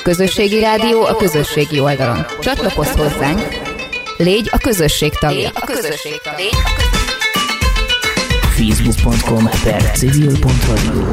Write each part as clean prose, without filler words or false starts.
közösségi rádió a közösségi oldalon. Csatlakozz hozzánk, légy a közösség tagja. Facebook.com/civil.radio.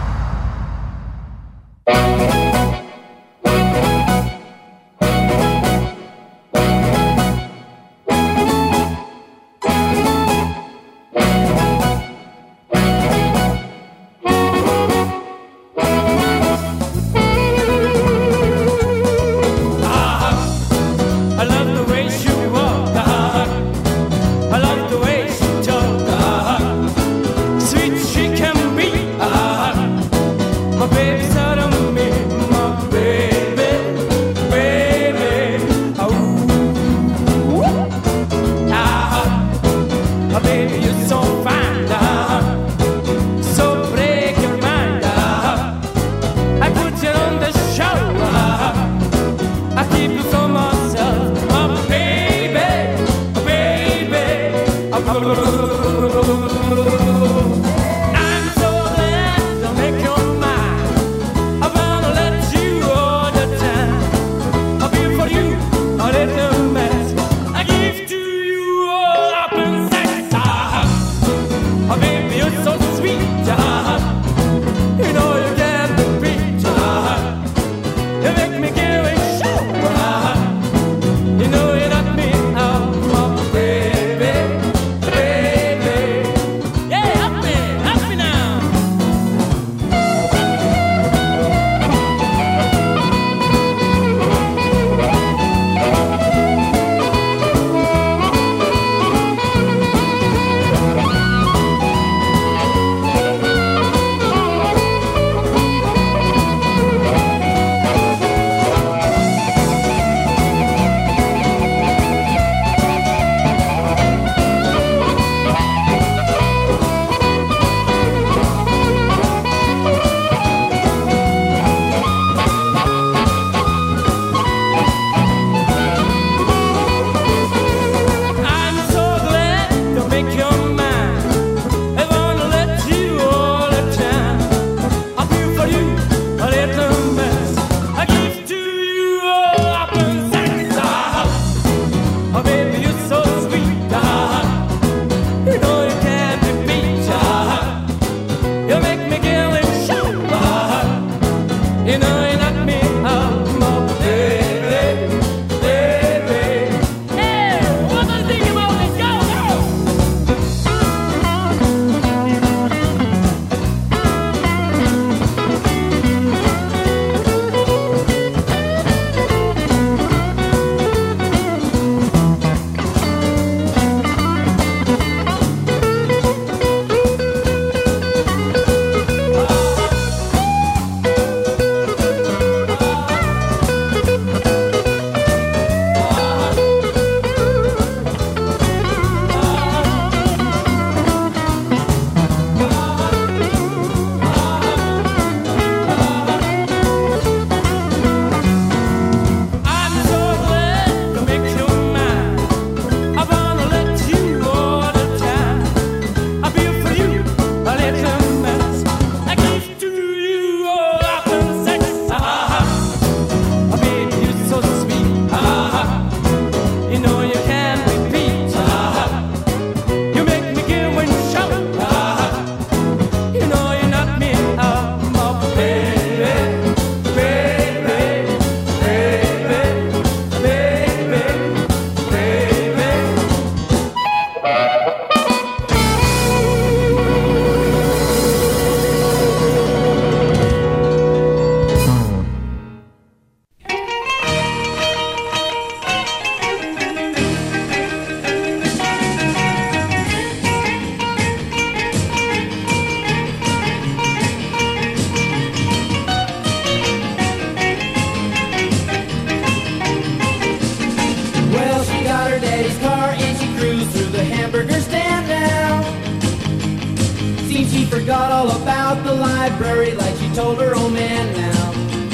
forgot all about the library like she told her old man now.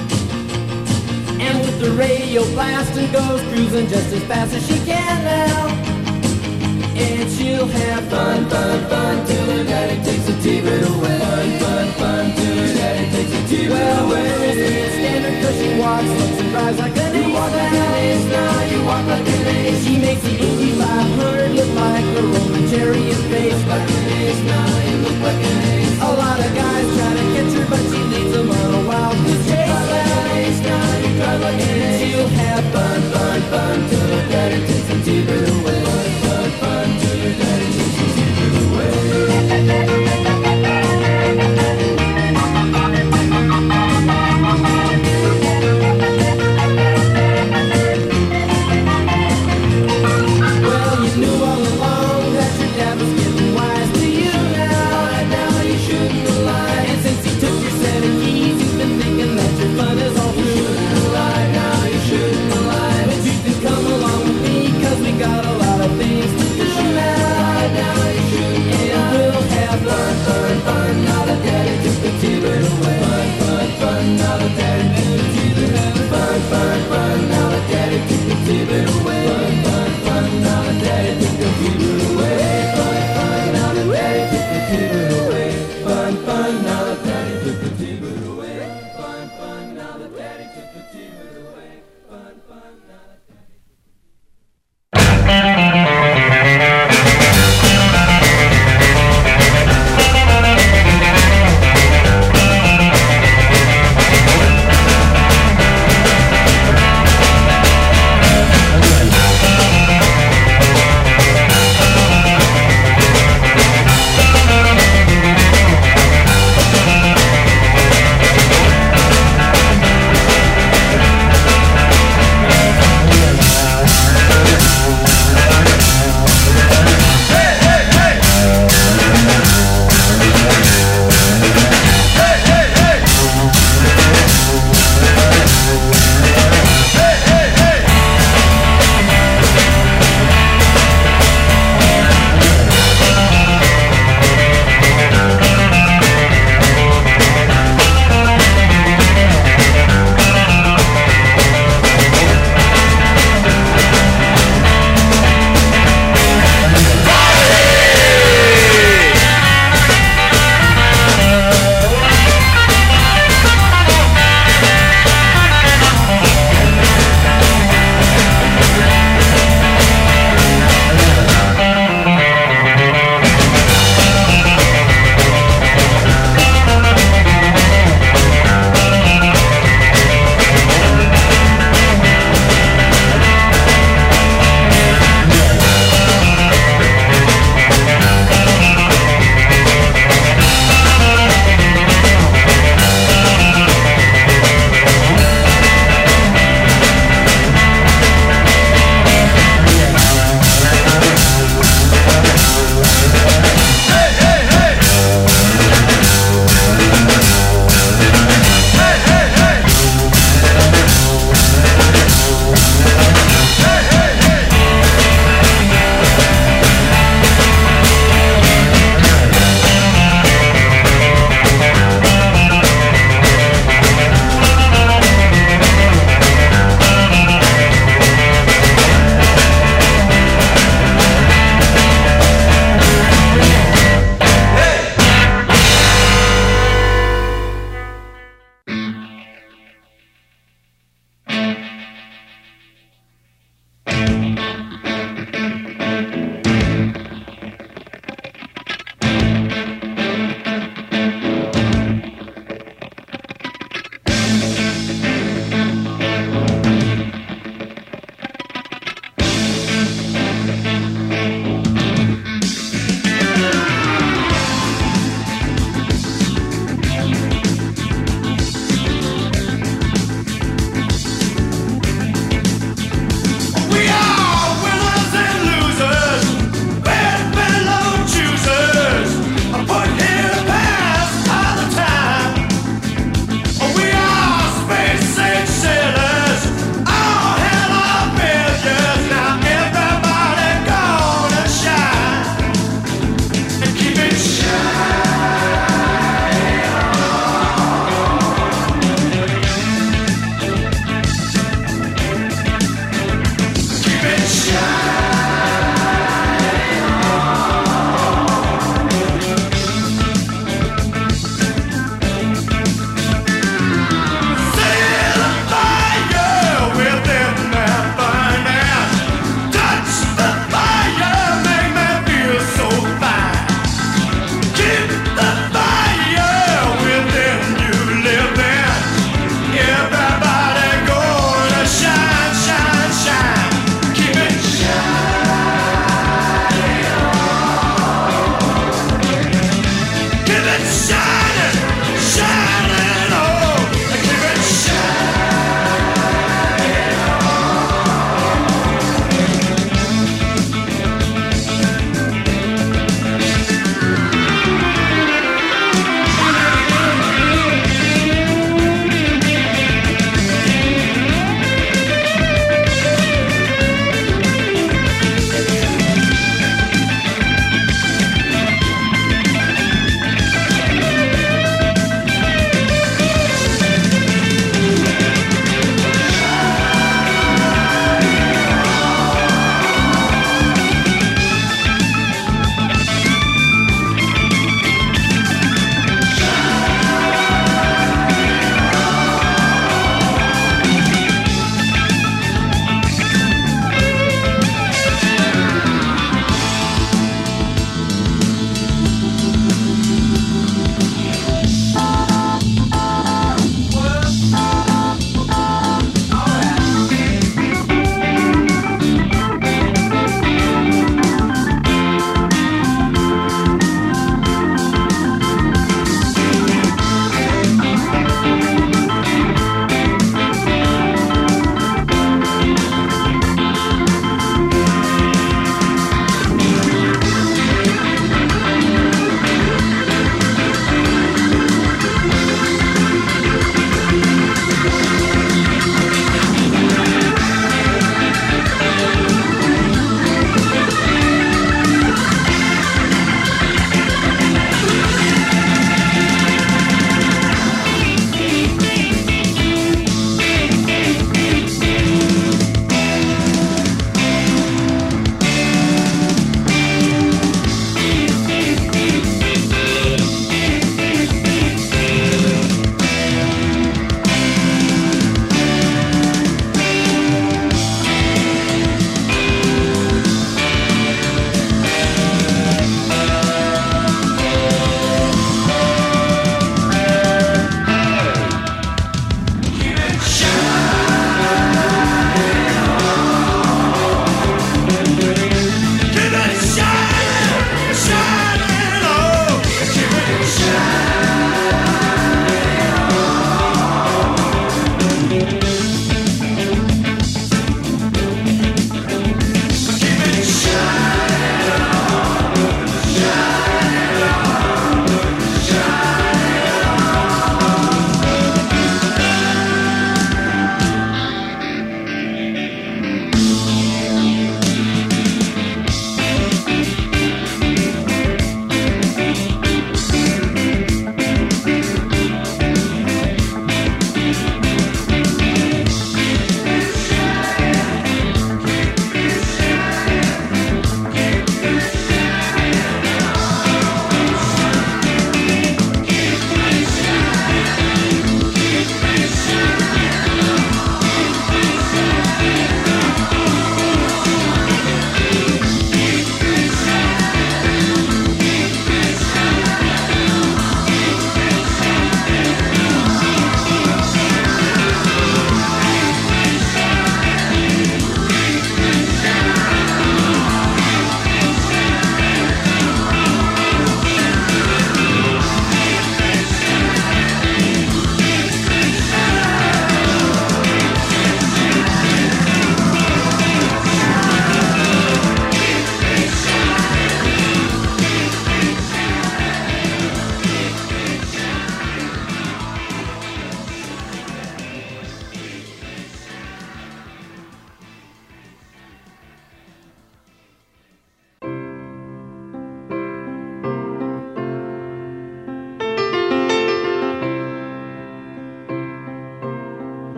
And with the radio blasting goes cruising just as fast as she can now. And she'll have fun, fun, fun till her daddy takes the TV away. Fun, fun, fun till her daddy takes the Well, Mary can't stand her 'cause she walks, looks and drives like an ace. You walk like an ace now, you walk like an ace. She makes the Indy 500 look like a Roman chariot race. Like an ace now, you look like an ace. A lot of guys try to catch her, but she leads them on a wild goose chase. Like an ace now, you drive like an ace. She'll have fun, fun, fun till her daddy takes them to her away. Fun, fun, fun till her daddy takes them to her away. Well, you knew all along that your dad was getting wise.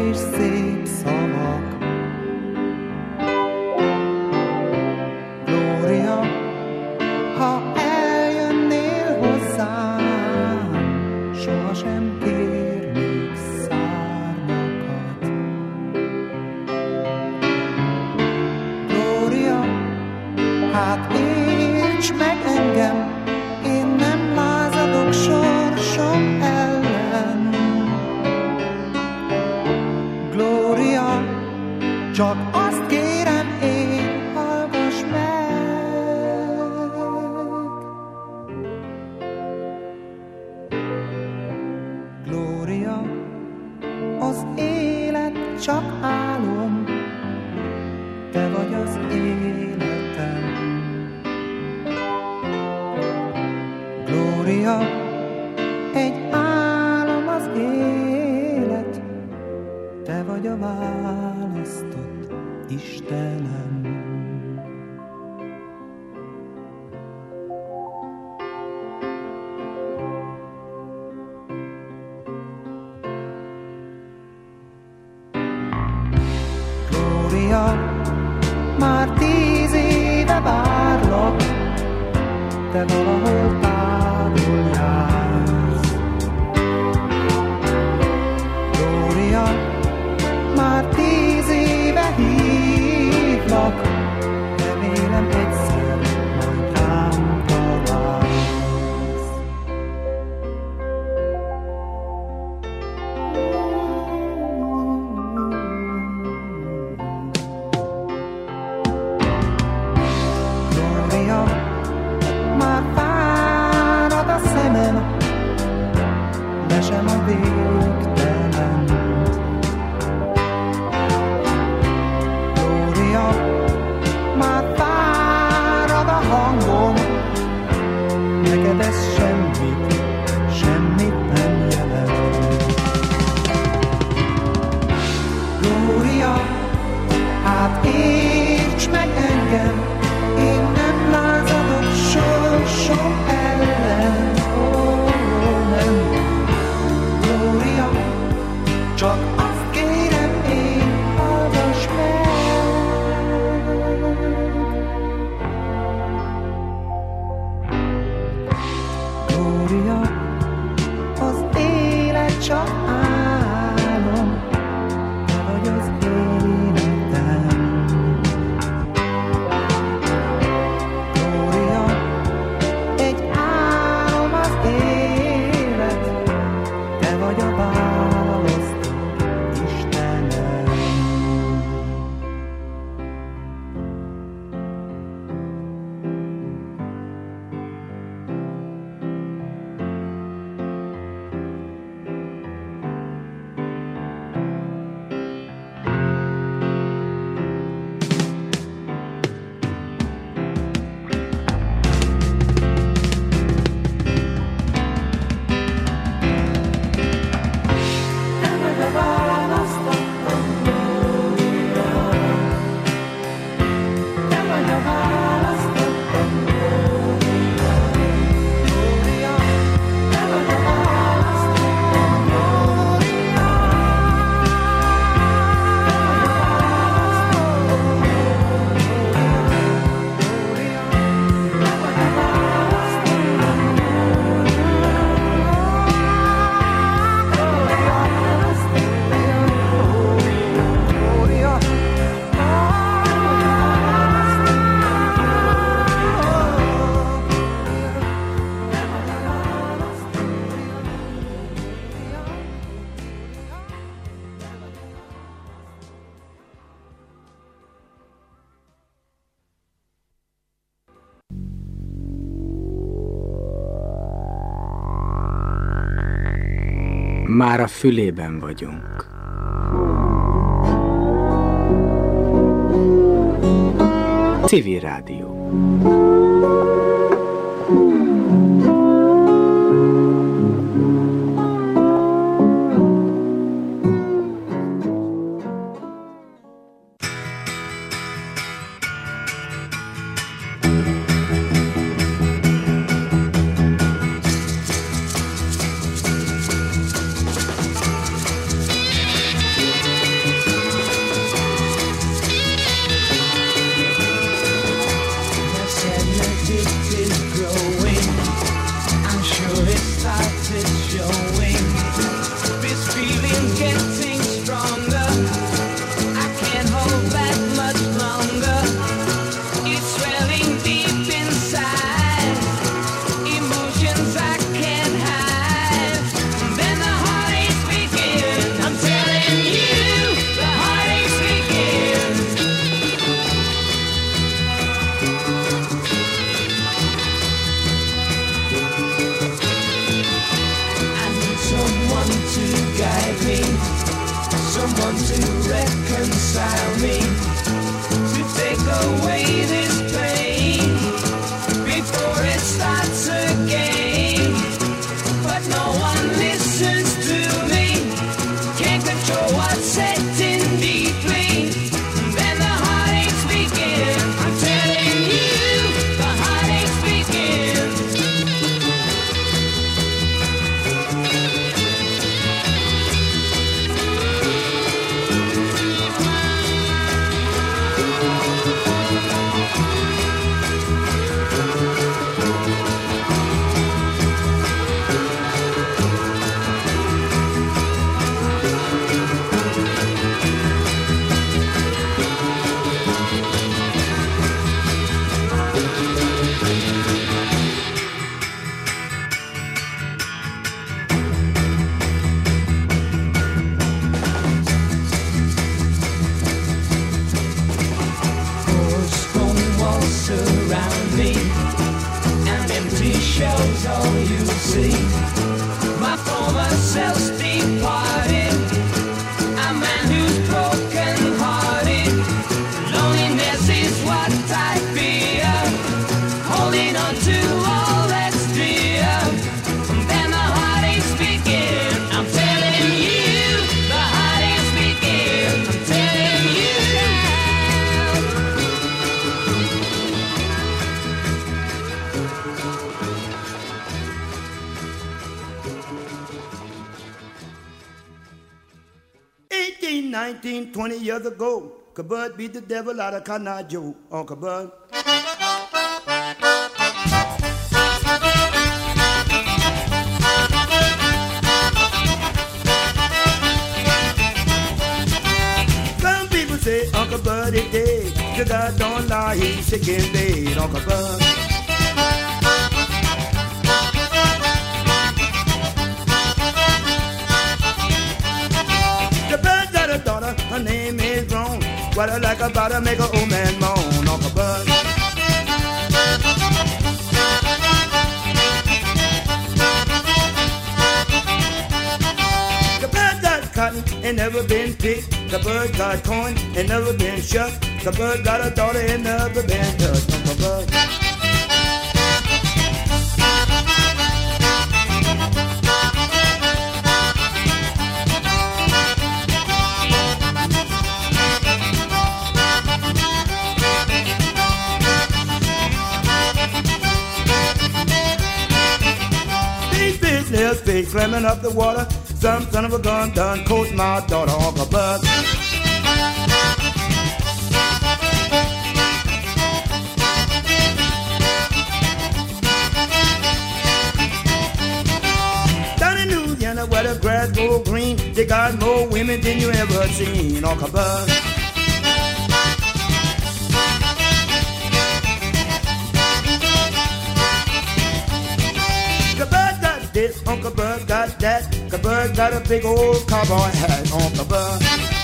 és szép szavak. Glória, ha eljönnél hozzám, sohasem kérnék szárnyakat. Glória, hát érts meg engem, én nem lázadok sorsom ellen. Glória, csak azt kérem én, hallgass meg. Glória, az élet csak álom, te vagy az életem. Glória, egy álom az élet, te vagy a választott Istenem. Glória, már 10 éve várlak, te valahol távol jársz. Glória, már 10 éve hívlak, remélem egyszer majd rám találsz. Glória, már fárad a szemem, lesem a végtelent. Glória, már fárad a hangom, neked ez semmit nem jelent. Glória, hát érts meg engem, én nem lázadok sorsom ellen. Nem. Glória, csak azt kérem én, hallgass meg. Glória, az élet csak álom, te vagy az életem. Glória, egy álom az élet, te vagy a választott Istenem. Te vagy a választottam, Glória. Te vagy a választottam, Glória. Glória, te vagy a választottam, Glória. Már a fülében vagyunk. Civil Rádió. it is growing. I'm sure it started showing. This feeling getting stronger. I can't hold back much longer. It's swelling deep inside. Emotions I can't hide. Then the heartaches begin. I'm telling you, the heartaches begin. I need someone to guide me, someone to reconcile me, to take away this pain before it starts again. But no one listens to me, can't control what's setting deeply. Then the heartaches begin. I'm telling you, the heartaches begin. Four stone walls surround me, and empty shells all you see. My former self's departed, a man who's broken hearted. Loneliness is what I fear, holding on to all that's dear. Then the heartaches begin. I'm telling you, the heartaches begin. I'm telling you now. $18, $19, $20 years ago, Kabud beat the devil out of Cotton Joe on Kabud. Some people say Uncle Bud is dead. The God don't lie, he's sick in bed, Uncle Bud. The bird got a daughter, her name is Rome. What I like about her, make an old man moan, Uncle Bud. The bird got cotton and never been picked. The bird got corn and never been shucked. The bird got a daughter and never been touched, Uncle Bud. Little fish slamming up the water. Some son of a gun done coat my daughter, Uncle Bud. Down in Louisiana where the grass go green, they got more women than you ever seen, Uncle Bud. This Uncle Bud got that. Uncle Bud got a big old cowboy hat, Uncle Bud.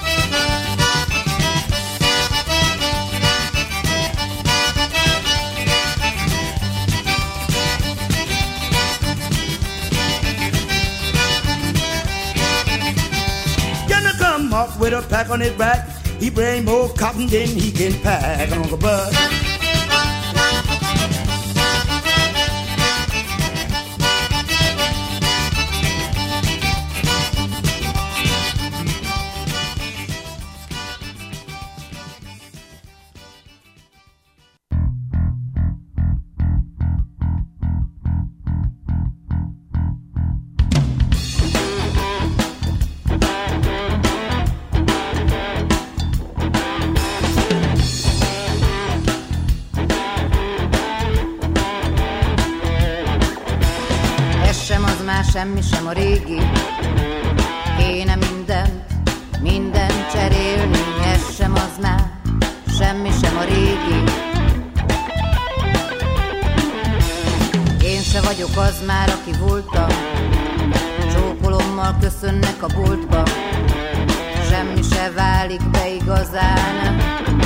Gonna come up with a pack on his back. He bring more cotton than he can pack, Uncle Bud. semmi sem a régi. Kéne mindent cserélni, ez sem az már, semmi sem a régi. Én se vagyok az már, aki voltam, csókolommal köszönnek a boltba, semmi se válik be igazán.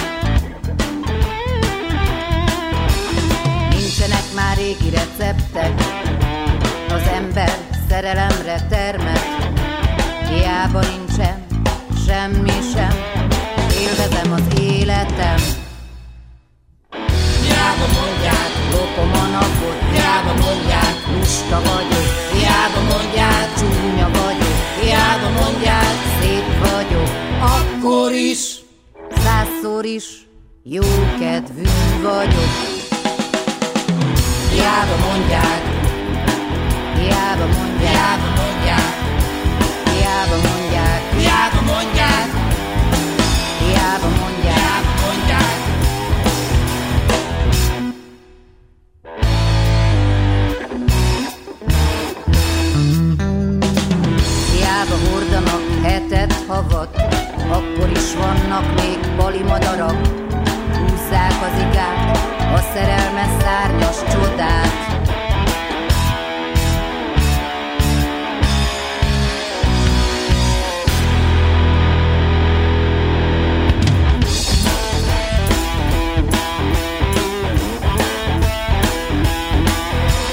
Nincsenek már régi receptek, az ember szerelemre termet, hiába nincsen semmi sem, élvezem az életem. Hiába mondják, lopom a napot, hiába mondják, lusta vagyok, hiába mondják, csúnya vagyok, hiába mondják, szép vagyok, akkor is, 100-szor is, jókedvű vagyok. Hiába mondják, hiába mondják, hiába mondják, hiába mondják, hiába mondják, hiába mondják, mondják. Hiába hordanak hetet, havat, akkor is vannak még balimadarak. Húzzák az igát, a szerelmes szárnyas csodát.